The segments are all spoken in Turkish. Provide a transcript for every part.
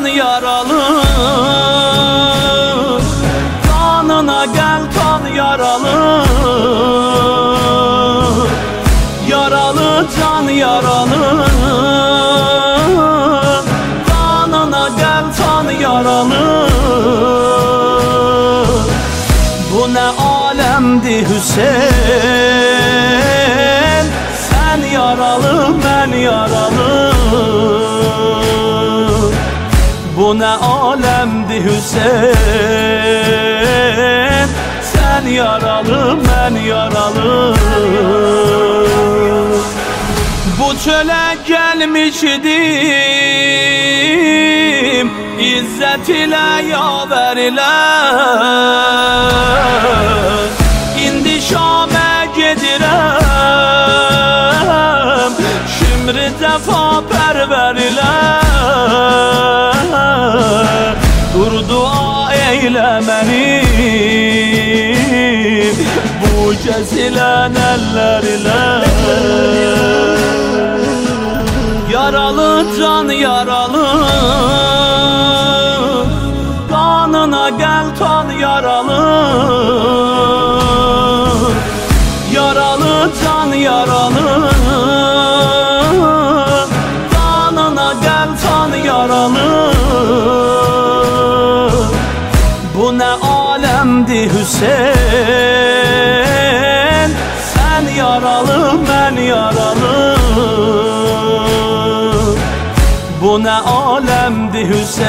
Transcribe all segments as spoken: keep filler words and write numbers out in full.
can yaralı, kanına gel kan yaralı. Yaralı can yaralı, kanına gel kan yaralı. Bu ne alemdi Hüseyin, sen yaralı ben yaralı. Bu ne alemdi Hüseyin, sen yaralı ben yaralı. Bu çöle gelmişdim, İzzet ile yaver ile. İndi Şam'a gedirem, Şimri cefa perver ile. Dur dua eyle beni bu kesilen eller ile. Yaralı can yaralı, kanına gel kan yaralı. Yaralı can yaralı, kanına gel kan yaralı. Bu ne alemdi Hüseyin, sen yaralı ben yaralı. Bu ne alemdi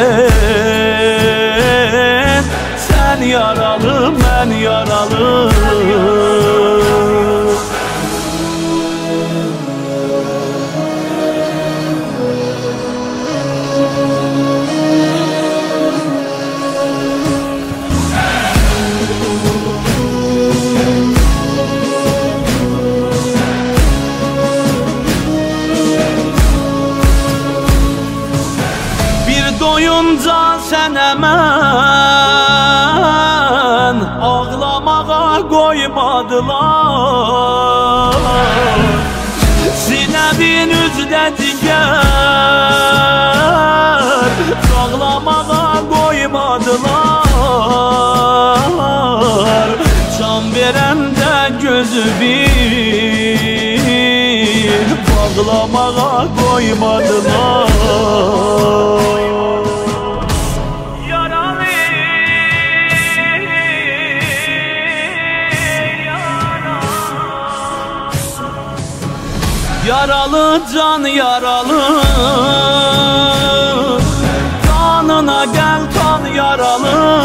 Hüseyin, sen yaralı ben yaralı. Doyunca sen hemen ağlamağa koymadılar. Zinebin üzde diger ağlamağa koymadılar. Can veren de gözü bir bağlamağa koymadılar. Yaralı can yaralı, kanına gel kan yaralı.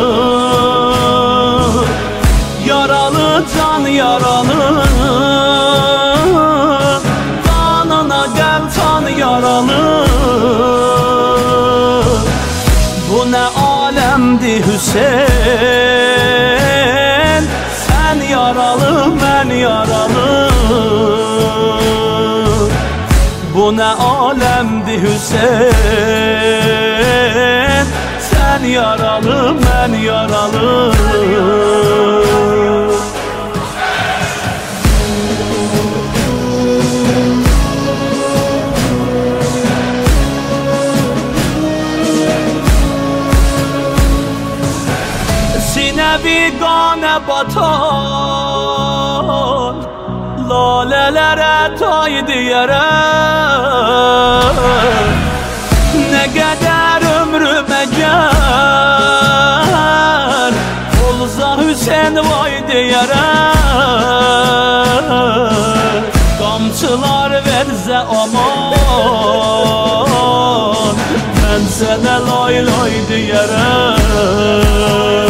Yaralı can yaralı, kanına gel kan yaralı. Bu ne alemdi Hüseyin, sen yaralı ben yaralı. Bu ne alemdi Hüseyin, sen yaralı ben yaralı. Sinevi gane batan, lalelere taydı yere. Ne kadar ömrüme gel, olsa Hüseyin vaydı yere. Kamçılar verse aman, ben sana lay laydı yere.